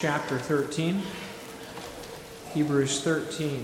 Chapter 13, Hebrews 13.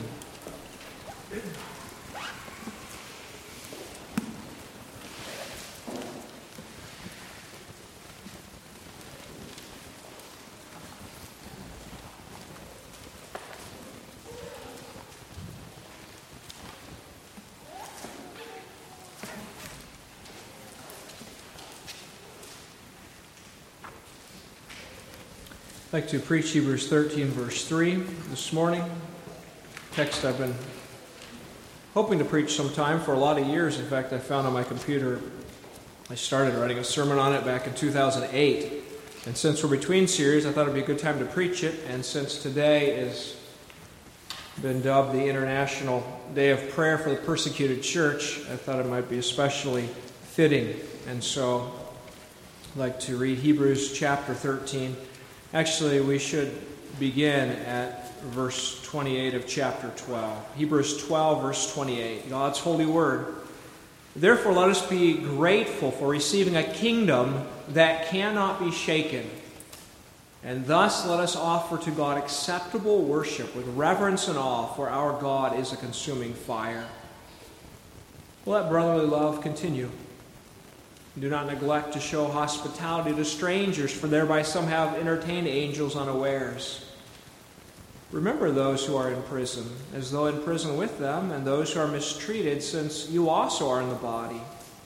I'd like to preach Hebrews 13, verse 3 this morning. Text I've been hoping to preach sometime for a lot of years. In fact, I found on my computer, I started writing a sermon on it back in 2008. And since we're between series, I thought it'd be a good time to preach it. And since today has been dubbed the International Day of Prayer for the Persecuted Church, I thought it might be especially fitting. And so I'd like to read Hebrews chapter 13. Actually, we should begin at verse 28 of chapter 12. Hebrews 12, verse 28, God's holy word. Therefore, let us be grateful for receiving a kingdom that cannot be shaken. And thus let us offer to God acceptable worship with reverence and awe, for our God is a consuming fire. Let brotherly love continue. Do not neglect to show hospitality to strangers, for thereby some have entertained angels unawares. Remember those who are in prison, as though in prison with them, and those who are mistreated, since you also are in the body.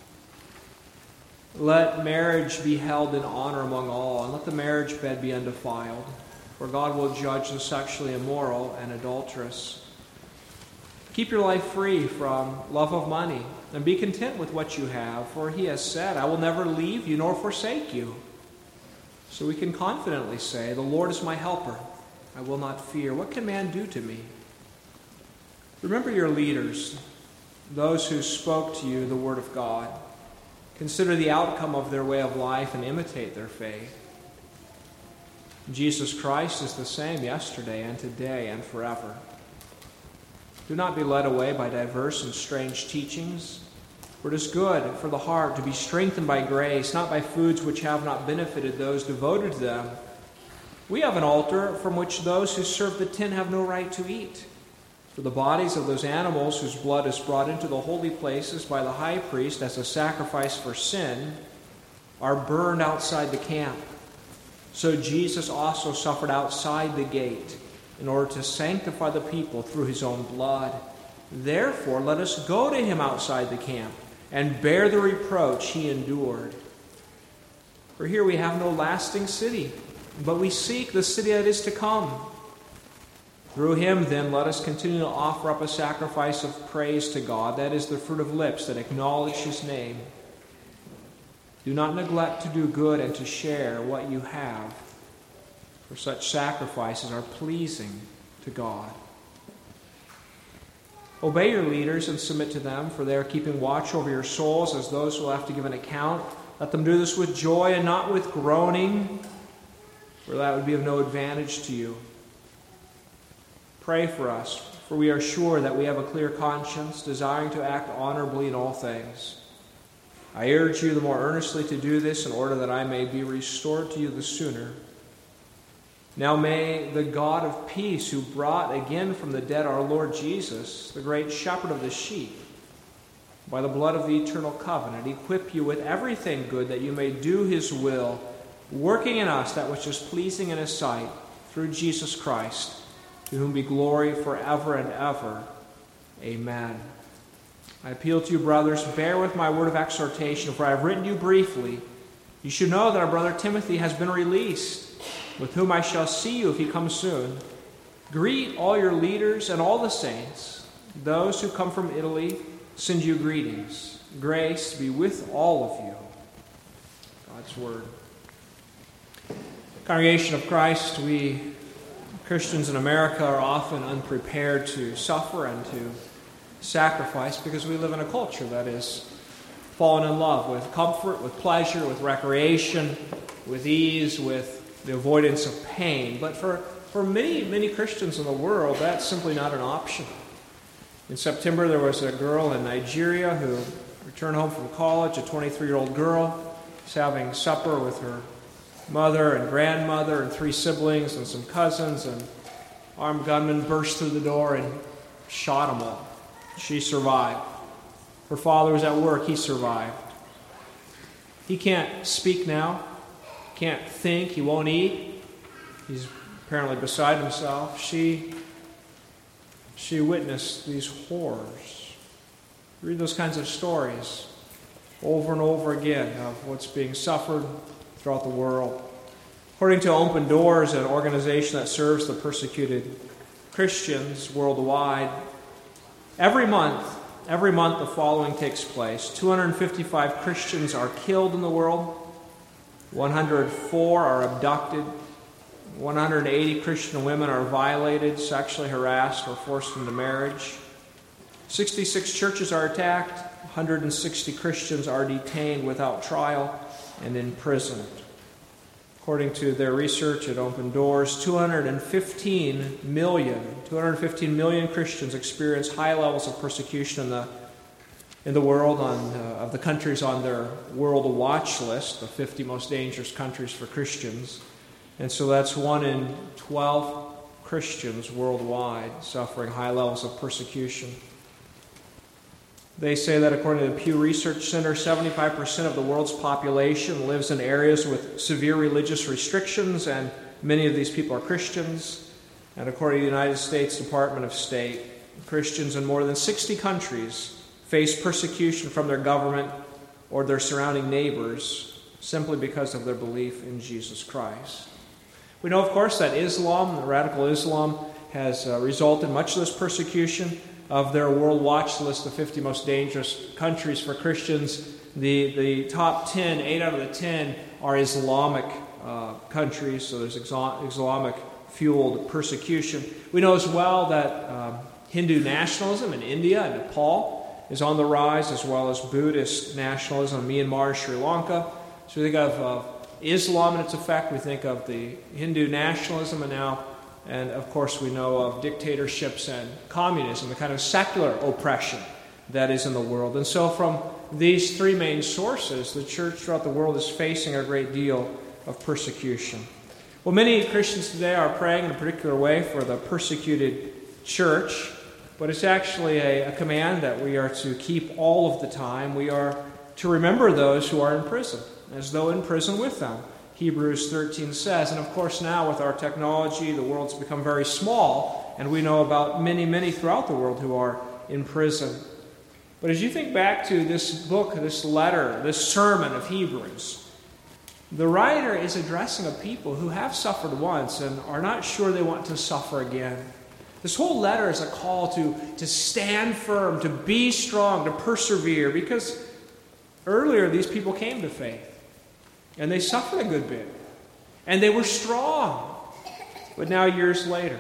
Let marriage be held in honor among all, and let the marriage bed be undefiled, for God will judge the sexually immoral and adulterous. Keep your life free from love of money, and be content with what you have, for he has said, I will never leave you nor forsake you. So we can confidently say, the Lord is my helper. I will not fear. What can man do to me? Remember your leaders, those who spoke to you the word of God. Consider the outcome of their way of life and imitate their faith. Jesus Christ is the same yesterday and today and forever. Do not be led away by diverse and strange teachings, for it is good for the heart to be strengthened by grace, not by foods which have not benefited those devoted to them. We have an altar from which those who serve the tin have no right to eat. For the bodies of those animals whose blood is brought into the holy places by the high priest as a sacrifice for sin are burned outside the camp. So Jesus also suffered outside the gate, in order to sanctify the people through his own blood. Therefore, let us go to him outside the camp and bear the reproach he endured. For here we have no lasting city, but we seek the city that is to come. Through him, then, let us continue to offer up a sacrifice of praise to God, that is the fruit of lips that acknowledge his name. Do not neglect to do good and to share what you have, for such sacrifices are pleasing to God. Obey your leaders and submit to them, for they are keeping watch over your souls as those who will have to give an account. Let them do this with joy and not with groaning, for that would be of no advantage to you. Pray for us, for we are sure that we have a clear conscience, desiring to act honorably in all things. I urge you the more earnestly to do this in order that I may be restored to you the sooner. Now may the God of peace, who brought again from the dead our Lord Jesus, the great shepherd of the sheep, by the blood of the eternal covenant, equip you with everything good that you may do his will, working in us that which is pleasing in his sight, through Jesus Christ, to whom be glory forever and ever. Amen. I appeal to you, brothers, bear with my word of exhortation, for I have written you briefly. You should know that our brother Timothy has been released, with whom I shall see you if he comes soon. Greet all your leaders and all the saints. Those who come from Italy send you greetings. Grace be with all of you. God's word. Congregation of Christ, we Christians in America are often unprepared to suffer and to sacrifice because we live in a culture that is fallen in love with comfort, with pleasure, with recreation, with ease, with the avoidance of pain. But for many, many Christians in the world, that's simply not an option. In September, there was a girl in Nigeria who returned home from college, a 23-year-old girl. Was having supper with her mother and grandmother and 3 siblings and some cousins, and armed gunmen burst through the door and shot them all. She survived. Her father was at work. He survived. He can't speak now, can't think, he won't eat. He's apparently beside himself. She witnessed these horrors. Read those kinds of stories over and over again of what's being suffered throughout the world. According to Open Doors, an organization that serves the persecuted Christians worldwide, every month the following takes place. 255 Christians are killed in the world. 104 are abducted. 180 Christian women are violated, sexually harassed, or forced into marriage. 66 churches are attacked. 160 Christians are detained without trial and imprisoned. According to their research at Open Doors, 215 million Christians experience high levels of persecution in the world of the countries on their World Watch list, the 50 most dangerous countries for Christians. And so that's 1 in 12 Christians worldwide suffering high levels of persecution. They say that according to the Pew Research Center, 75% of the world's population lives in areas with severe religious restrictions, and many of these people are Christians. And according to the United States Department of State, Christians in more than 60 countries face persecution from their government or their surrounding neighbors simply because of their belief in Jesus Christ. We know, of course, that Islam, the radical Islam, has resulted in much of this persecution. Of their World Watch list of 50 most dangerous countries for Christians, the top 10, 8 out of the 10 are Islamic countries, so there's Islamic-fueled persecution. We know as well that Hindu nationalism in India and Nepal is on the rise, as well as Buddhist nationalism in Myanmar and Sri Lanka. So we think of Islam and its effect, we think of the Hindu nationalism, and of course we know of dictatorships and communism, the kind of secular oppression that is in the world. And so from these 3 main sources, the church throughout the world is facing a great deal of persecution. Well, many Christians today are praying in a particular way for the persecuted church, but it's actually a command that we are to keep all of the time. We are to remember those who are in prison, as though in prison with them. Hebrews 13 says, and of course now with our technology, the world's become very small, and we know about many, many throughout the world who are in prison. But as you think back to this book, this letter, this sermon of Hebrews, the writer is addressing a people who have suffered once and are not sure they want to suffer again. This whole letter is a call to stand firm, to be strong, to persevere, because earlier these people came to faith. And they suffered a good bit. And they were strong. But now, years later,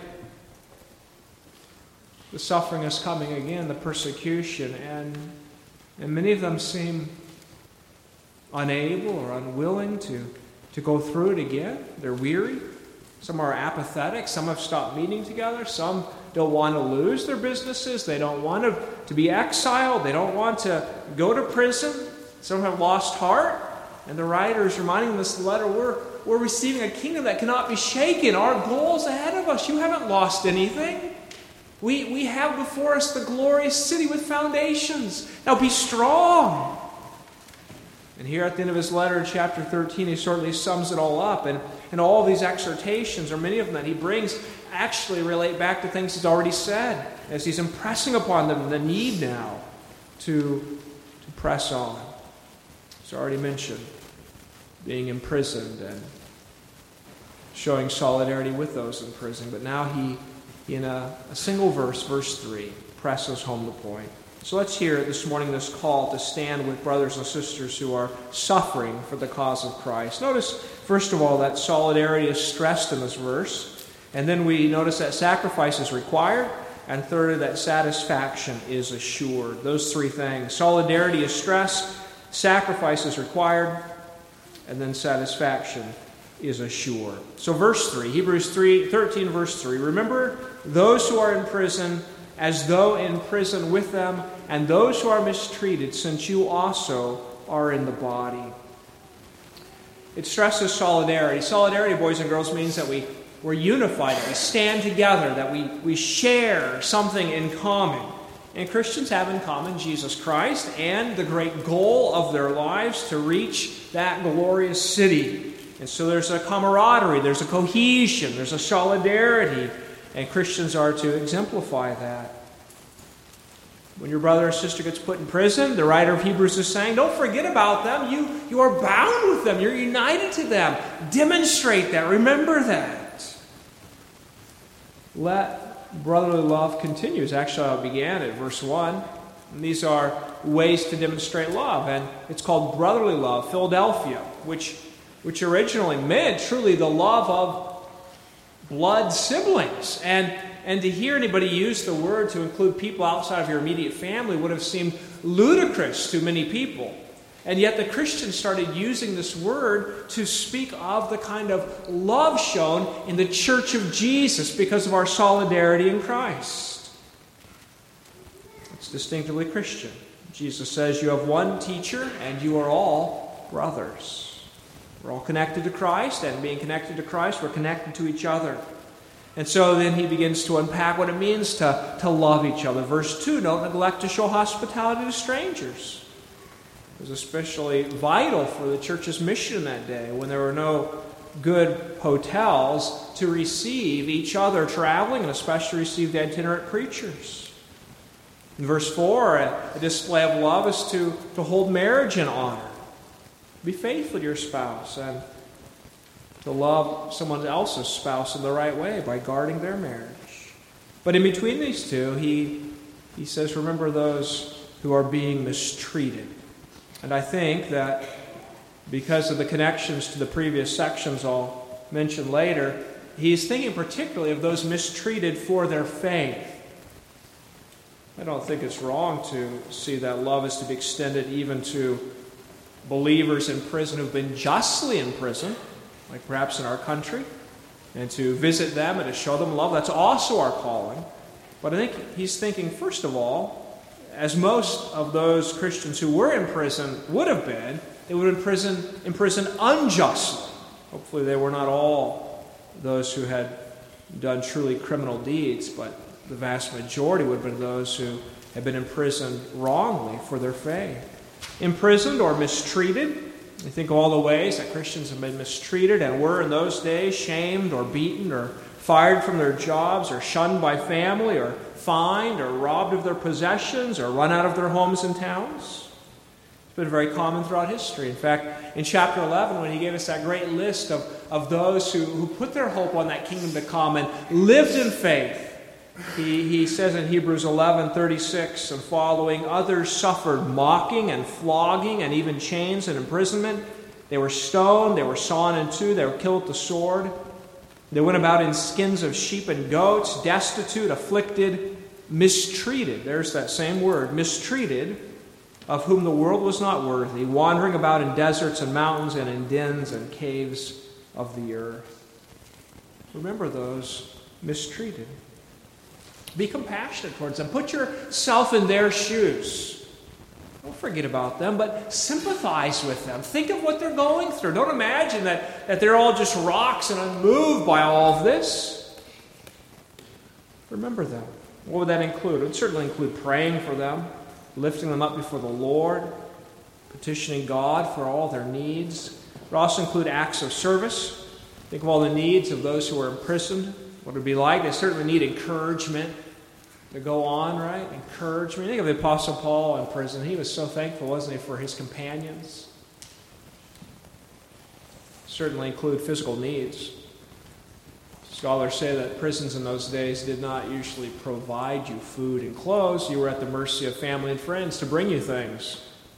the suffering is coming again, the persecution, and many of them seem unable or unwilling to go through it again. They're weary. Some are apathetic. Some have stopped meeting together. Some don't want to lose their businesses. They don't want to be exiled. They don't want to go to prison. Some have lost heart. And the writer is reminding us in this letter, we're receiving a kingdom that cannot be shaken. Our goal's ahead of us. You haven't lost anything. We have before us the glorious city with foundations. Now be strong. And here at the end of his letter, chapter 13, he certainly sums it all up. And all of these exhortations, or many of them that he brings, actually relate back to things he's already said, as he's impressing upon them the need now to press on. As already mentioned, being imprisoned and showing solidarity with those in prison. But now he, in a single verse, verse 3, presses home the point. So let's hear this morning this call to stand with brothers and sisters who are suffering for the cause of Christ. Notice, first of all, that solidarity is stressed in this verse. And then we notice that sacrifice is required. And thirdly, that satisfaction is assured. Those 3 things. Solidarity is stressed. Sacrifice is required, and then satisfaction is assured. So verse 3, Hebrews 13, verse 3, remember those who are in prison as though in prison with them, and those who are mistreated, since you also are in the body. it stresses solidarity. Solidarity, boys and girls, means that we're unified, that we stand together, that we share something in common. And Christians have in common Jesus Christ and the great goal of their lives to reach that glorious city. And so there's a camaraderie, there's a cohesion, there's a solidarity, and Christians are to exemplify that. When your brother or sister gets put in prison, the writer of Hebrews is saying, don't forget about them. You are bound with them. You're united to them. Demonstrate that. Remember that. Let brotherly love continue. Is actually how it began at verse 1. And these are ways to demonstrate love. And it's called brotherly love, Philadelphia, which originally meant truly the love of blood siblings. And to hear anybody use the word to include people outside of your immediate family would have seemed ludicrous to many people. And yet the Christians started using this word to speak of the kind of love shown in the church of Jesus because of our solidarity in Christ. It's distinctively Christian. Jesus says you have one teacher and you are all brothers. We're all connected to Christ, and being connected to Christ, we're connected to each other. And so then he begins to unpack what it means to love each other. Verse 2, don't neglect to show hospitality to strangers. It was especially vital for the church's mission in that day when there were no good hotels to receive each other traveling, and especially receive the itinerant preachers. In verse 4, a display of love is to hold marriage in honor. Be faithful to your spouse and to love someone else's spouse in the right way by guarding their marriage. But in between these two, he says, remember those who are being mistreated. And I think that because of the connections to the previous sections I'll mention later, he's thinking particularly of those mistreated for their faith. I don't think it's wrong to see that love is to be extended even to believers in prison who've been justly imprisoned, like perhaps in our country, and to visit them and to show them love. That's also our calling. But I think he's thinking, first of all, as most of those Christians who were in prison would have been, they would have been imprisoned unjustly. Hopefully they were not all those who had done truly criminal deeds, but the vast majority would have been those who had been imprisoned wrongly for their faith. Imprisoned or mistreated. I think of all the ways that Christians have been mistreated and were in those days shamed or beaten or fired from their jobs or shunned by family or fined or robbed of their possessions or run out of their homes and towns. It's been very common throughout history. In fact, in chapter 11, when he gave us that great list of those who put their hope on that kingdom to come and lived in faith, he says in Hebrews 11:36 and following, others suffered mocking and flogging and even chains and imprisonment. They were stoned, they were sawn in two, they were killed with the sword. They went about in skins of sheep and goats, destitute, afflicted, mistreated. There's that same word, mistreated, of whom the world was not worthy, wandering about in deserts and mountains and in dens and caves of the earth. Remember those mistreated. Be compassionate towards them. Put yourself in their shoes. Don't forget about them, but sympathize with them. Think of what they're going through. Don't imagine that they're all just rocks and unmoved by all of this. Remember them. What would that include? It would certainly include praying for them, lifting them up before the Lord, petitioning God for all their needs. It would also include acts of service. Think of all the needs of those who are imprisoned. What it would be like. They certainly need encouragement to go on, right? Encouragement. Think of the Apostle Paul in prison. He was so thankful, wasn't he, for his companions. Certainly include physical needs. Scholars say that prisons in those days did not usually provide you food and clothes. You were at the mercy of family and friends to bring you things.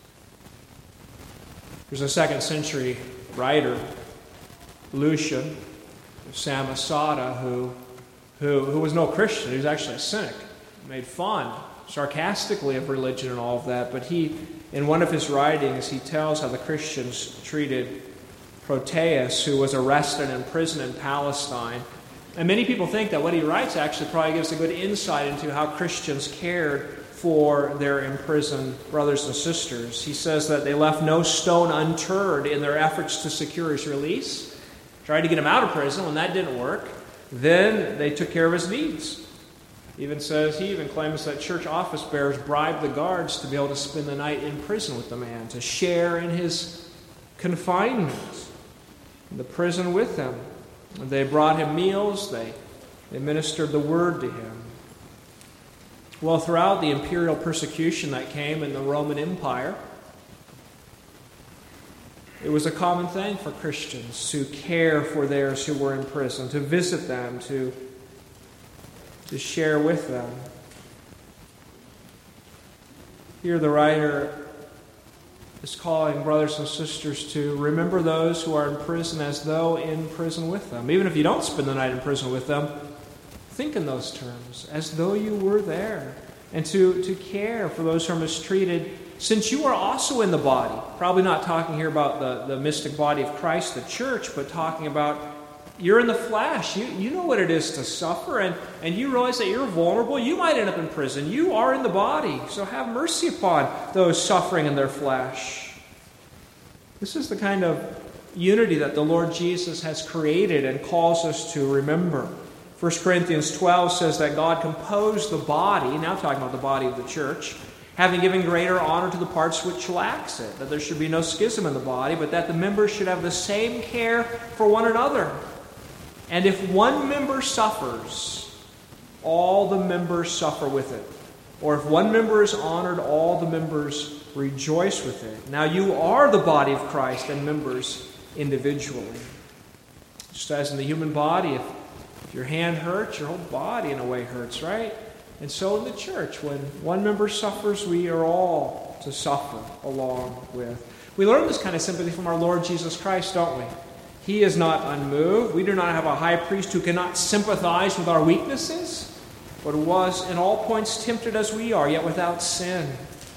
There's a 2nd century writer, Lucian, Samosata, who was no Christian. He was actually a cynic. Made fun, sarcastically, of religion and all of that. But he, in one of his writings, he tells how the Christians treated Proteus, who was arrested and imprisoned in Palestine. And many people think that what he writes actually probably gives a good insight into how Christians cared for their imprisoned brothers and sisters. He says that they left no stone unturned in their efforts to secure his release. Tried to get him out of prison. When that didn't work, then they took care of his needs. He even claims that church office bearers bribed the guards to be able to spend the night in prison with the man, to share in his confinement, the prison with him. They brought him meals. They ministered the word to him. Well, throughout the imperial persecution that came in the Roman Empire, it was a common thing for Christians to care for theirs who were in prison, to visit them, to share with them. Here the writer is calling brothers and sisters to remember those who are in prison as though in prison with them. Even if you don't spend the night in prison with them, think in those terms, as though you were there. And to care for those who are mistreated, since you are also in the body. Probably not talking here about the mystic body of Christ, the church, but talking about you're in the flesh. You know what it is to suffer, and you realize that you're vulnerable. You might end up in prison. You are in the body. So have mercy upon those suffering in their flesh. This is the kind of unity that the Lord Jesus has created and calls us to remember. 1 Corinthians 12 says that God composed the body, now talking about the body of the church, having given greater honor to the parts which lacks it, that there should be no schism in the body, but that the members should have the same care for one another. And if one member suffers, all the members suffer with it. Or if one member is honored, all the members rejoice with it. Now you are the body of Christ and members individually. Just as in the human body, if your hand hurts, your whole body in a way hurts, right? And so in the church, when one member suffers, we are all to suffer along with. We learn this kind of sympathy from our Lord Jesus Christ, don't we? He is not unmoved. We do not have a high priest who cannot sympathize with our weaknesses, but was in all points tempted as we are, yet without sin.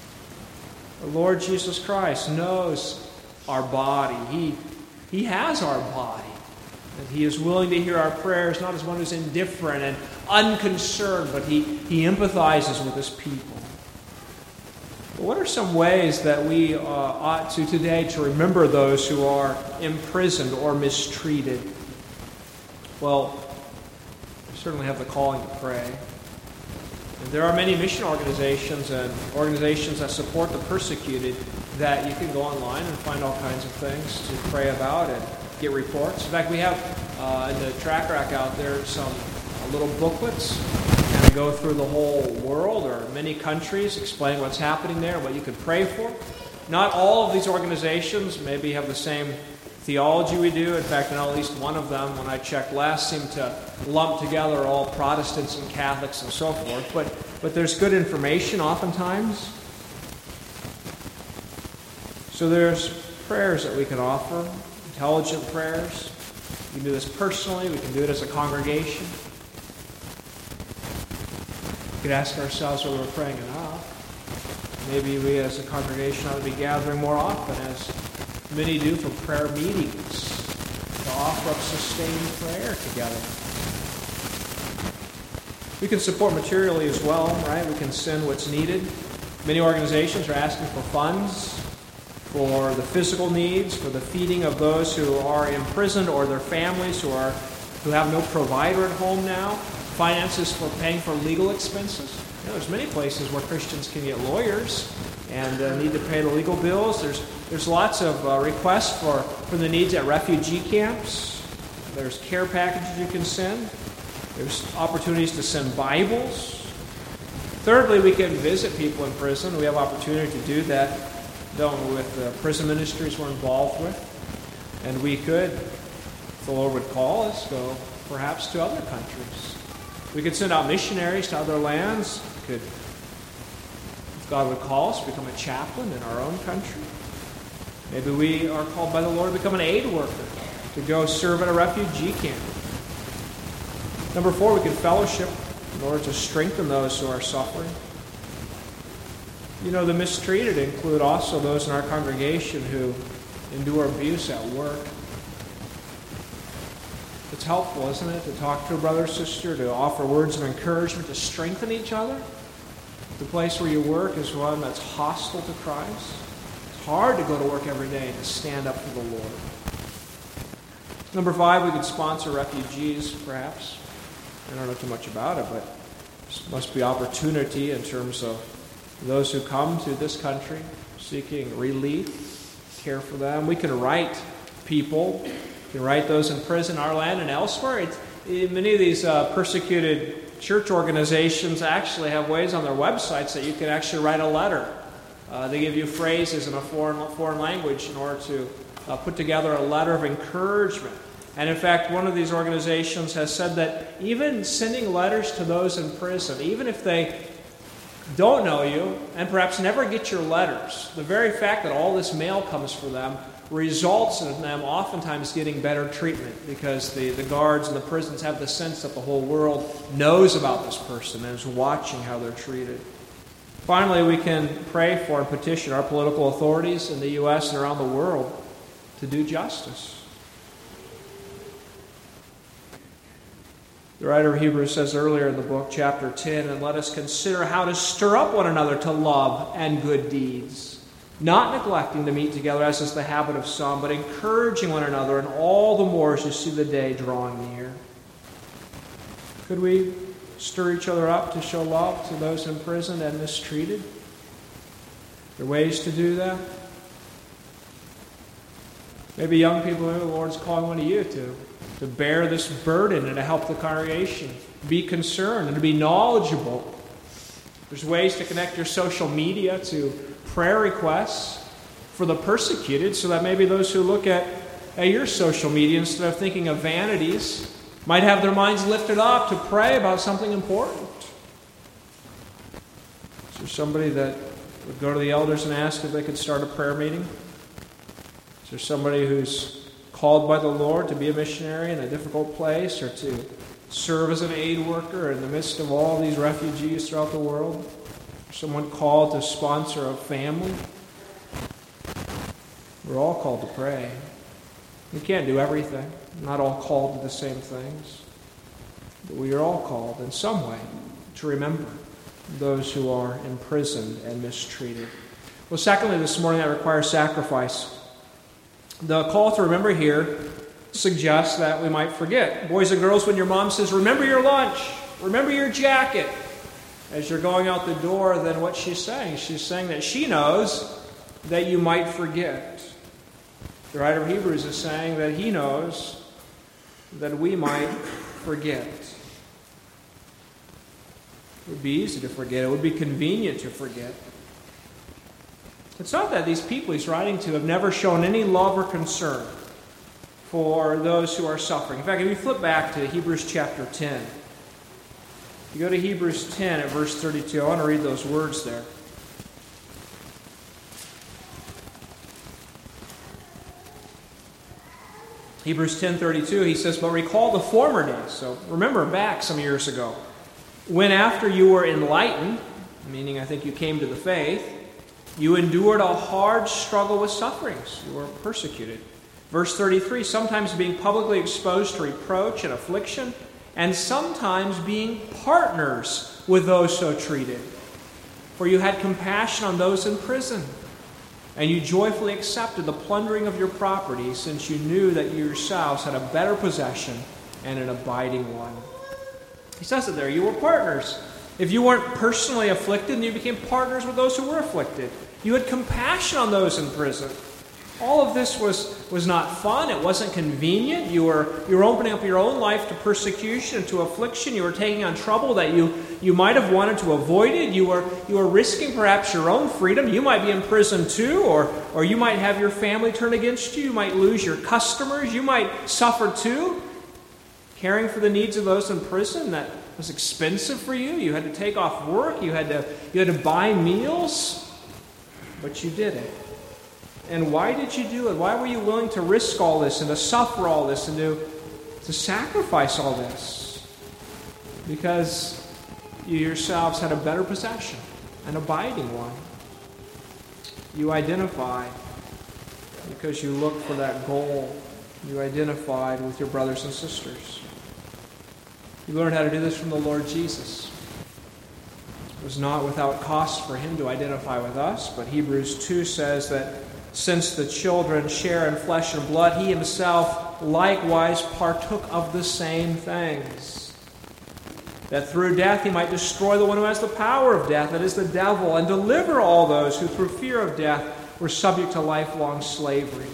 The Lord Jesus Christ knows our body. He has our body. And He is willing to hear our prayers, not as one who's indifferent and unconcerned, but He empathizes with His people. But what are some ways that we ought to today to remember those who are imprisoned or mistreated? Well, we certainly have the calling to pray. And there are many mission organizations and organizations that support the persecuted that you can go online and find all kinds of things to pray about and get reports. In fact, we have in the track rack out there some little booklets that go through the whole world or many countries explaining what's happening there, what you could pray for. Not all of these organizations maybe have the same theology we do. In fact, at least one of them, when I checked last, seemed to lump together all Protestants and Catholics and so forth. But there's good information oftentimes. So there's prayers that we can offer, intelligent prayers. We can do this personally. We can do it as a congregation. We could ask ourselves whether we're praying enough. Maybe we as a congregation ought to be gathering more often, as many do, for prayer meetings, to offer up sustained prayer together. We can support materially as well, right? We can send what's needed. Many organizations are asking for funds for the physical needs, for the feeding of those who are imprisoned or their families who have no provider at home now, finances for paying for legal expenses. There's many places where Christians can get lawyers and need to pay the legal bills. There's lots of requests for the needs at refugee camps. There's care packages you can send. There's opportunities to send Bibles. Thirdly, we can visit people in prison. We have opportunity to do that, don't we, with the prison ministries we're involved with. And we could, if the Lord would call us, go perhaps to other countries. We could send out missionaries to other lands. We could, if God would call us, become a chaplain in our own country. Maybe we are called by the Lord to become an aid worker, to go serve at a refugee camp. Number 4, we can fellowship in order to strengthen those who are suffering. The mistreated include also those in our congregation who endure abuse at work. It's helpful, isn't it, to talk to a brother or sister, to offer words of encouragement, to strengthen each other. The place where you work is one that's hostile to Christ. It's hard to go to work every day to stand up for the Lord. Number 5, we could sponsor refugees, perhaps. I don't know too much about it, but there must be opportunity in terms of those who come to this country seeking relief, care for them. We can write people. We can write those in prison in our land and elsewhere. Many of these persecuted church organizations actually have ways on their websites that you can actually write a letter. They give you phrases in a foreign language in order to put together a letter of encouragement. And in fact, one of these organizations has said that even sending letters to those in prison, even if they don't know you and perhaps never get your letters, the very fact that all this mail comes for them results in them oftentimes getting better treatment, because the guards in the prisons have the sense that the whole world knows about this person and is watching how they're treated. Finally, we can pray for and petition our political authorities in the U.S. and around the world to do justice. The writer of Hebrews says earlier in the book, chapter 10, "And let us consider how to stir up one another to love and good deeds, not neglecting to meet together as is the habit of some, but encouraging one another, and all the more as you see the day drawing near." Could we stir each other up to show love to those in prison and mistreated? Are there ways to do that? Maybe young people, maybe the Lord's calling one of you to bear this burden and to help the congregation, be concerned and to be knowledgeable. There's ways to connect your social media to prayer requests for the persecuted, so that maybe those who look at your social media, instead of thinking of vanities, might have their minds lifted up to pray about something important. Is there somebody that would go to the elders and ask if they could start a prayer meeting? Is there somebody who's called by the Lord to be a missionary in a difficult place, or to serve as an aid worker in the midst of all these refugees throughout the world? Someone called to sponsor a family? We're all called to pray. We can't do everything. We're not all called to the same things. But we are all called in some way to remember those who are imprisoned and mistreated. Well, secondly, this morning, that requires sacrifice. The call to remember here suggests that we might forget. Boys and girls, when your mom says, "Remember your lunch, remember your jacket," as you're going out the door, then what she's saying that she knows that you might forget. The writer of Hebrews is saying that he knows that we might forget. It would be easy to forget. It would be convenient to forget. It's not that these people he's writing to have never shown any love or concern for those who are suffering. In fact, if you flip back to Hebrews chapter 10, you go to Hebrews 10 at verse 32. I want to read those words there. Hebrews 10:32, he says, "But recall the former days." So remember back some years ago, when after you were enlightened, meaning I think you came to the faith, you endured a hard struggle with sufferings. You were persecuted. Verse 33, sometimes being publicly exposed to reproach and affliction, and sometimes being partners with those so treated. For you had compassion on those in prison, and you joyfully accepted the plundering of your property, since you knew that you yourselves had a better possession and an abiding one. He says it there, you were partners. If you weren't personally afflicted, then you became partners with those who were afflicted. You had compassion on those in prison. All of this was not fun. It wasn't convenient. You were opening up your own life to persecution, to affliction. You were taking on trouble that you might have wanted to avoid it. You were risking perhaps your own freedom. You might be in prison too, or you might have your family turn against you. You might lose your customers. You might suffer too. Caring for the needs of those in prison, that was expensive for you. You had to take off work. You had to buy meals. But you did it. And why did you do it? Why were you willing to risk all this and to suffer all this and to sacrifice all this? Because you yourselves had a better possession, an abiding one. You identified because you looked for that goal. You identified with your brothers and sisters. You learned how to do this from the Lord Jesus. was not without cost for him to identify with us, but Hebrews 2 says that since the children share in flesh and blood, he himself likewise partook of the same things, that through death he might destroy the one who has the power of death, that is the devil, and deliver all those who through fear of death were subject to lifelong slavery.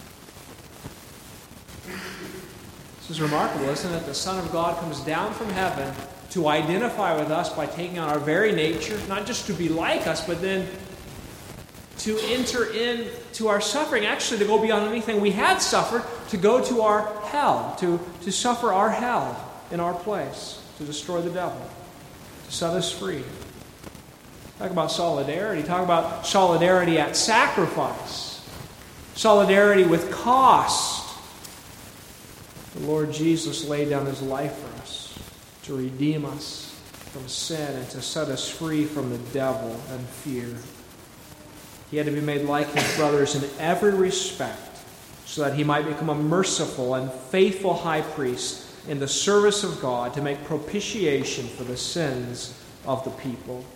This is remarkable, isn't it? The Son of God comes down from heaven to identify with us by taking on our very nature, not just to be like us, but then to enter into our suffering, actually to go beyond anything we had suffered, to go to our hell, to suffer our hell in our place, to destroy the devil, to set us free. Talk about solidarity. Talk about solidarity at sacrifice, solidarity with cost. The Lord Jesus laid down his life for us to redeem us from sin and to set us free from the devil and fear. He had to be made like his brothers in every respect so that he might become a merciful and faithful high priest in the service of God to make propitiation for the sins of the people.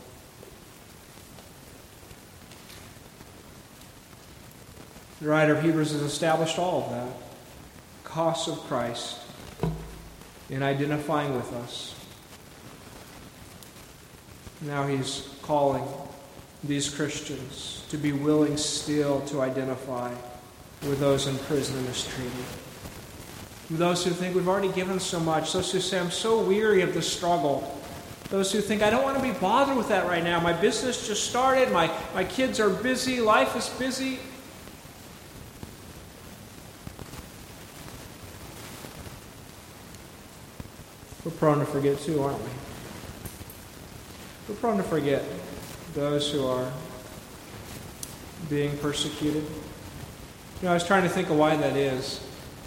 The writer of Hebrews has established all of that. Cost of Christ in identifying with us. Now he's calling these Christians to be willing still to identify with those in prison and mistreated. Those who think we've already given so much. Those who say, I'm so weary of the struggle. Those who think, I don't want to be bothered with that right now. My business just started. My kids are busy. Life is busy. We're prone to forget too, aren't we? We're prone to forget those who are being persecuted. I was trying to think of why that is.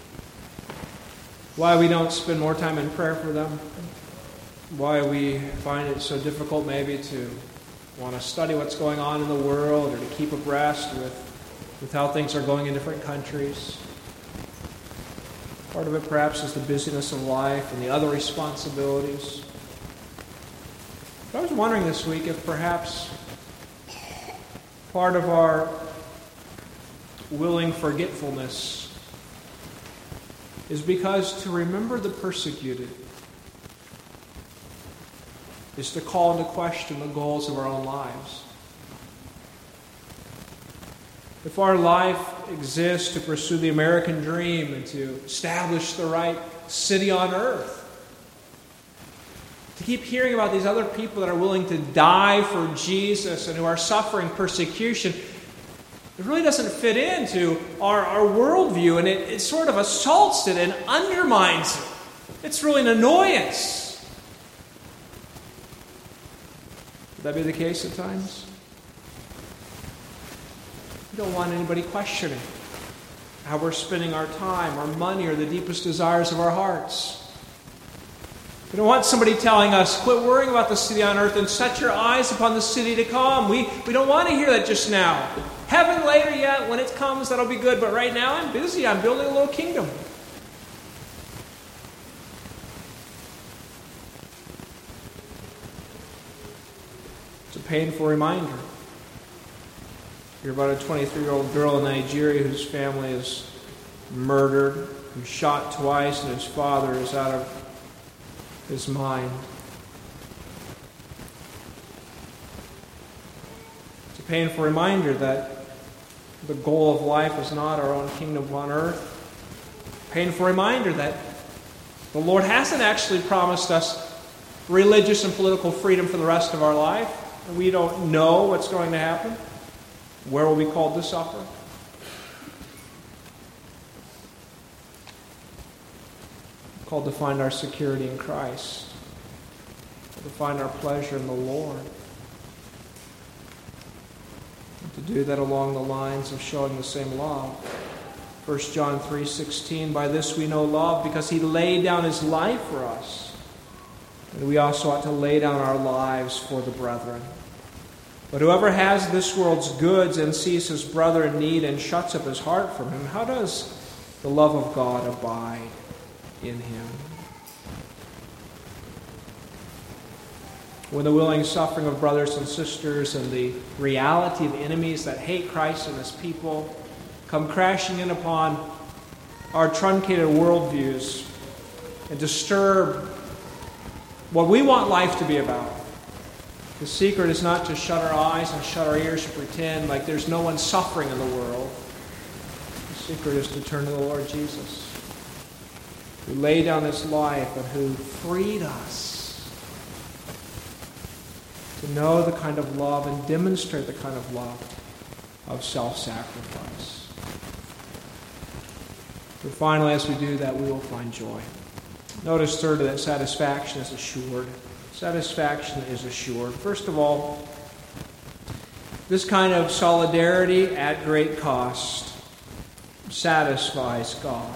Why we don't spend more time in prayer for them. Why we find it so difficult maybe to want to study what's going on in the world or to keep abreast with how things are going in different countries. Part of it perhaps is the busyness of life and the other responsibilities. But I was wondering this week if perhaps part of our willing forgetfulness is because to remember the persecuted is to call into question the goals of our own lives. If our life exists to pursue the American dream and to establish the right city on earth, to keep hearing about these other people that are willing to die for Jesus and who are suffering persecution, it really doesn't fit into our worldview, and it sort of assaults it and undermines it. It's really an annoyance. Would that be the case at times? We don't want anybody questioning how we're spending our time, our money, or the deepest desires of our hearts. We don't want somebody telling us, quit worrying about the city on earth and set your eyes upon the city to come. We don't want to hear that just now. Heaven later yet, when it comes, that'll be good. But right now, I'm busy. I'm building a little kingdom. It's a painful reminder. You're about a 23-year-old girl in Nigeria whose family is murdered, who's shot twice, and whose father is out of his mind. It's a painful reminder that the goal of life is not our own kingdom on earth. Painful reminder that the Lord hasn't actually promised us religious and political freedom for the rest of our life. And we don't know what's going to happen. Where will we be called to suffer? We're called to find our security in Christ. To find our pleasure in the Lord. And to do that along the lines of showing the same love. 1 John 3:16, by this we know love, because he laid down his life for us. And we also ought to lay down our lives for the brethren. But whoever has this world's goods and sees his brother in need and shuts up his heart from him, how does the love of God abide in him? when the willing suffering of brothers and sisters and the reality of enemies that hate Christ and His people come crashing in upon our truncated worldviews and disturb what we want life to be about. The secret is not to shut our eyes and shut our ears and pretend like there's no one suffering in the world. The secret is to turn to the Lord Jesus, who laid down His life and who freed us to know the kind of love and demonstrate the kind of love of self-sacrifice. But finally, as we do that, we will find joy. Notice, thirdly, that satisfaction is assured. Satisfaction is assured. First of all, this kind of solidarity at great cost satisfies God.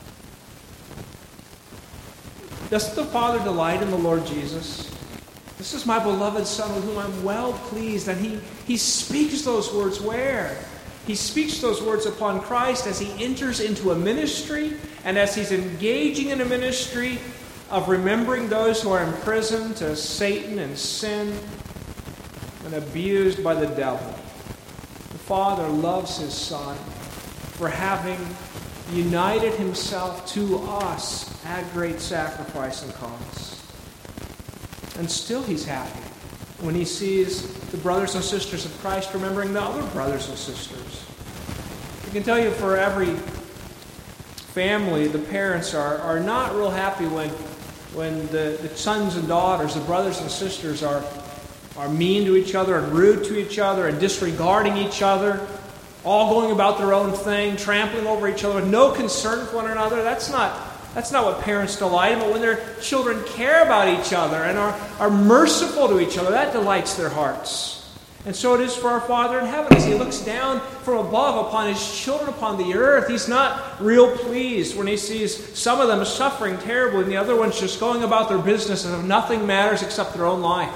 Doesn't the Father delight in the Lord Jesus? This is my beloved Son with whom I'm well pleased. And he speaks those words where? He speaks those words upon Christ as He enters into a ministry and as He's engaging in a ministry of remembering those who are imprisoned to Satan and sin and abused by the devil. The Father loves His Son for having united Himself to us at great sacrifice and cost. And still He's happy when He sees the brothers and sisters of Christ remembering the other brothers and sisters. I can tell you, for every family, the parents are not real happy when the sons and daughters, the brothers and sisters are mean to each other and rude to each other and disregarding each other, all going about their own thing, trampling over each other with no concern for one another. That's not what parents delight in. But when their children care about each other and are merciful to each other, that delights their hearts. And so it is for our Father in heaven. As He looks down from above upon His children upon the earth, He's not real pleased when He sees some of them suffering terribly and the other ones just going about their business as if nothing matters except their own life.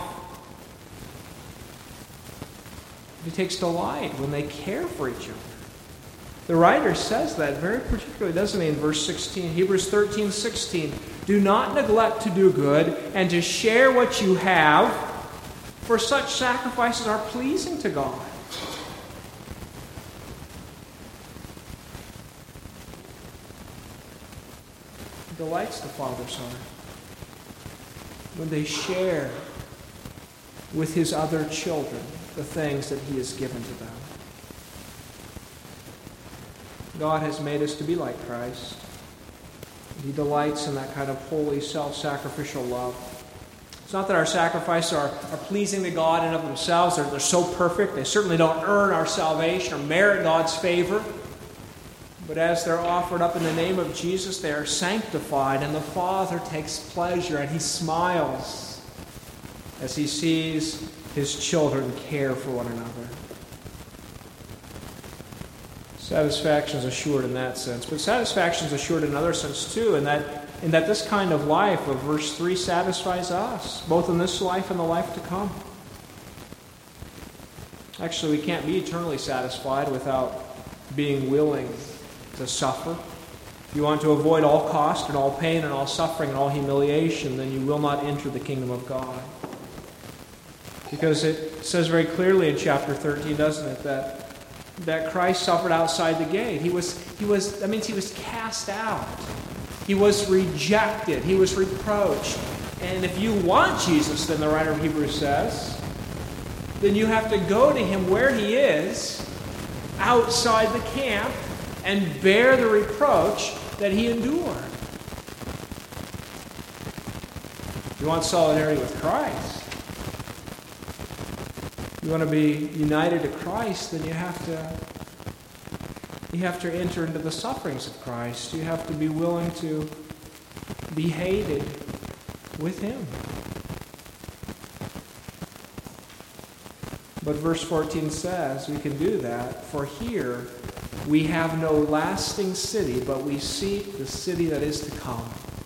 He takes delight when they care for each other. The writer says that very particularly, doesn't he, in verse 16, Hebrews 13:16. Do not neglect to do good and to share what you have, for such sacrifices are pleasing to God. It delights the Father's heart when they share with His other children the things that He has given to them. God has made us to be like Christ. He delights in that kind of holy, self-sacrificial love. It's not that our sacrifices are pleasing to God in of themselves. They're so perfect. They certainly don't earn our salvation or merit God's favor. But as they're offered up in the name of Jesus, they are sanctified, and the Father takes pleasure and He smiles as He sees His children care for one another. Satisfaction is assured in that sense. But satisfaction is assured in another sense too, in that this kind of life of verse 3 satisfies us, both in this life and the life to come. Actually, we can't be eternally satisfied without being willing to suffer. If you want to avoid all cost and all pain and all suffering and all humiliation, then you will not enter the kingdom of God. Because it says very clearly in chapter 13, doesn't it, that Christ suffered outside the gate. That means He was cast out. He was rejected. He was reproached. And if you want Jesus, then the writer of Hebrews says, then you have to go to Him where He is, outside the camp, and bear the reproach that He endured. If you want solidarity with Christ, you want to be united to Christ, then you have to enter into the sufferings of Christ. You have to be willing to be hated with Him. But verse 14 says we can do that, for here we have no lasting city, but we seek the city that is to come.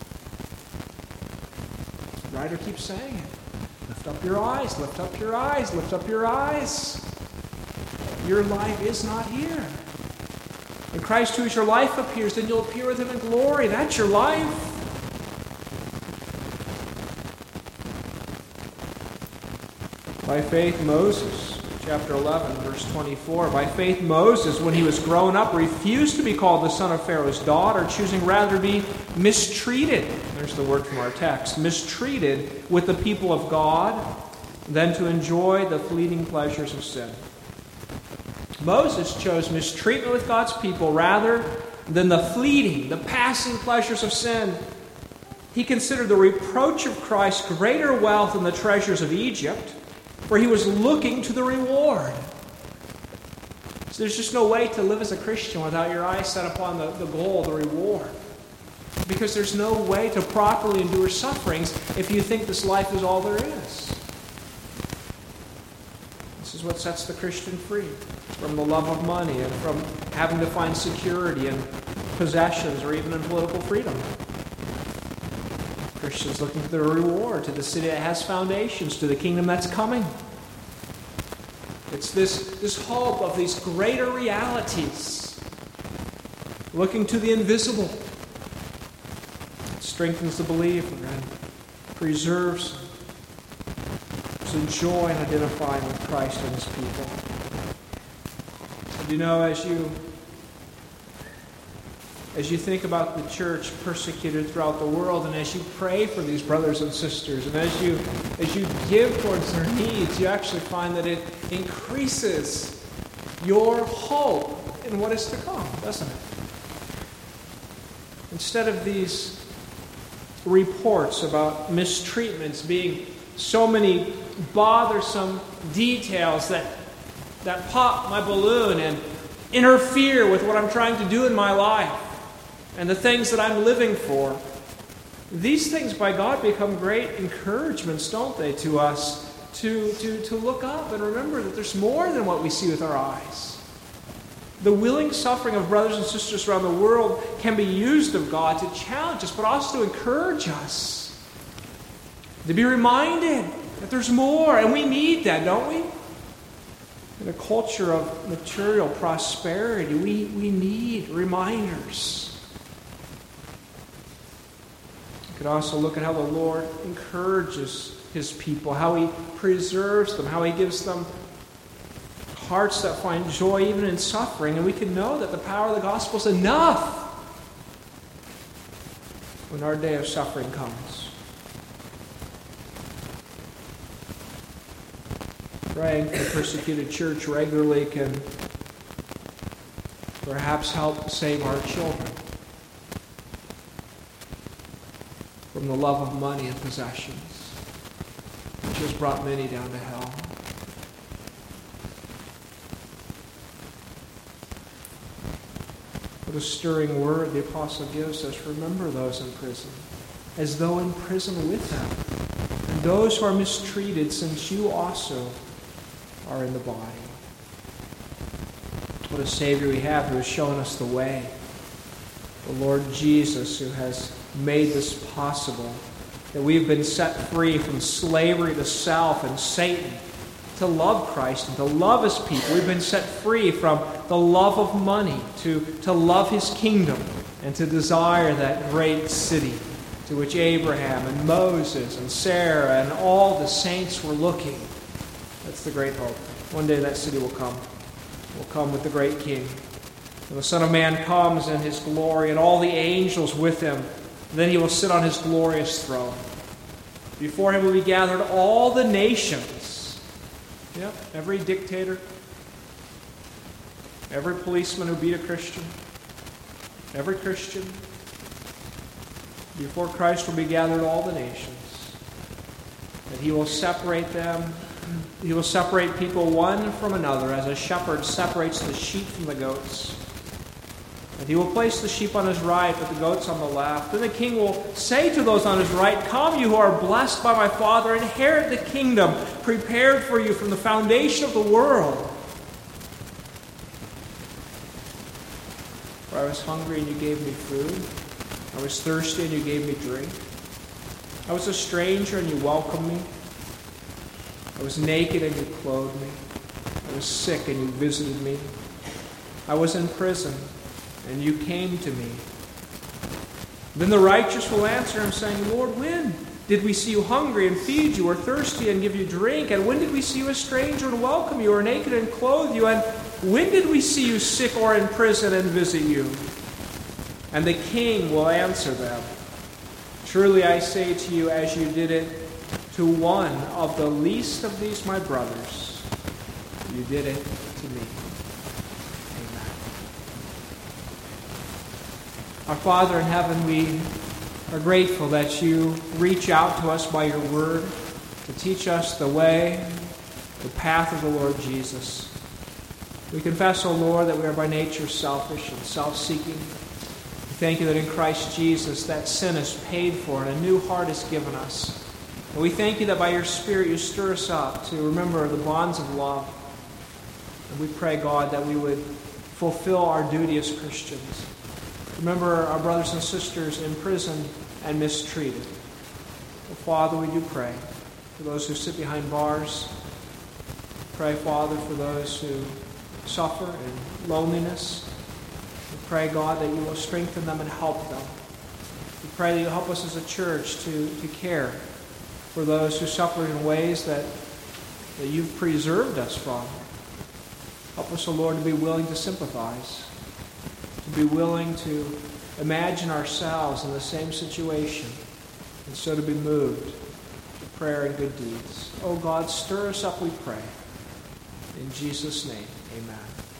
The writer keeps saying it. Lift up your eyes, lift up your eyes, lift up your eyes. Your life is not here. When Christ, who is your life, appears, then you'll appear with Him in glory. That's your life. By faith, Moses, chapter 11, verse 24. By faith, Moses, when he was grown up, refused to be called the son of Pharaoh's daughter, choosing rather to be mistreated. There's the word from our text. Mistreated with the people of God than to enjoy the fleeting pleasures of sin. Moses chose mistreatment with God's people rather than the fleeting, the passing pleasures of sin. He considered the reproach of Christ greater wealth than the treasures of Egypt, for he was looking to the reward. So there's just no way to live as a Christian without your eyes set upon the goal, the reward. Because there's no way to properly endure sufferings if you think this life is all there is. This is what sets the Christian free from the love of money and from having to find security in possessions or even in political freedom. Christians looking for the reward, to the city that has foundations, to the kingdom that's coming. It's this hope of these greater realities, looking to the invisible. It strengthens the believer and preserves to enjoy and identify with Christ and His people. And you know, as you think about the church persecuted throughout the world, and as you pray for these brothers and sisters, and as you give towards their needs, you actually find that it increases your hope in what is to come, doesn't it? Instead of these reports about mistreatments being so many bothersome details that pop my balloon and interfere with what I'm trying to do in my life, and the things that I'm living for. These things by God become great encouragements, don't they, to us to look up and remember that there's more than what we see with our eyes. The willing suffering of brothers and sisters around the world can be used of God to challenge us, but also to encourage us. To be reminded that there's more, and we need that, don't we? In a culture of material prosperity, we need reminders. You could also look at how the Lord encourages His people, how He preserves them, how He gives them hearts that find joy even in suffering. And we can know that the power of the gospel is enough when our day of suffering comes. Praying for the persecuted church regularly can perhaps help save our children from the love of money and possessions, which has brought many down to hell. What a stirring word the apostle gives us. Remember those in prison, as though in prison with them, and those who are mistreated, since you also are in the body. What a Savior we have who has shown us the way. The Lord Jesus, who has made this possible, that we've been set free from slavery to self and Satan, to love Christ and to love His people. We've been set free from the love of money to love His kingdom and to desire that great city to which Abraham and Moses and Sarah and all the saints were looking. That's the great hope. One day that city will come. Will come with the great King. When the Son of Man comes in His glory and all the angels with Him, then He will sit on His glorious throne. Before Him will be gathered all the nations. Yep, every dictator, every policeman who beat a Christian, every Christian. Before Christ will be gathered all the nations. And He will separate them. He will separate people one from another, as a shepherd separates the sheep from the goats. And He will place the sheep on His right, but the goats on the left. Then the King will say to those on His right, "Come, you who are blessed by my Father, inherit the kingdom prepared for you from the foundation of the world. For I was hungry and you gave me food. I was thirsty and you gave me drink. I was a stranger and you welcomed me. I was naked and you clothed me. I was sick and you visited me. I was in prison and you came to me." Then the righteous will answer Him, saying, "Lord, when did we see you hungry and feed you, or thirsty and give you drink? And when did we see you a stranger and welcome you, or naked and clothe you? And when did we see you sick or in prison and visit you?" And the king will answer them, "Truly I say to you, as you did it to one of the least of these my brothers, you did it to me." Amen. Our Father in heaven, we are grateful that you reach out to us by your word to teach us the way, the path of the Lord Jesus. We confess, O Lord, that we are by nature selfish and self-seeking. We thank you that in Christ Jesus that sin is paid for and a new heart is given us. And we thank you that by your Spirit you stir us up to remember the bonds of love. And we pray, God, that we would fulfill our duty as Christians. Remember our brothers and sisters in prison and mistreated. Oh, Father, we do pray for those who sit behind bars. Pray, Father, for those who suffer in loneliness. We pray, God, that you will strengthen them and help them. We pray that you'll help us as a church to care for those who suffer in ways that you've preserved us from. Help us, O Lord, to be willing to sympathize, to be willing to imagine ourselves in the same situation, and so to be moved to prayer and good deeds. Oh God, stir us up, we pray. In Jesus' name, amen.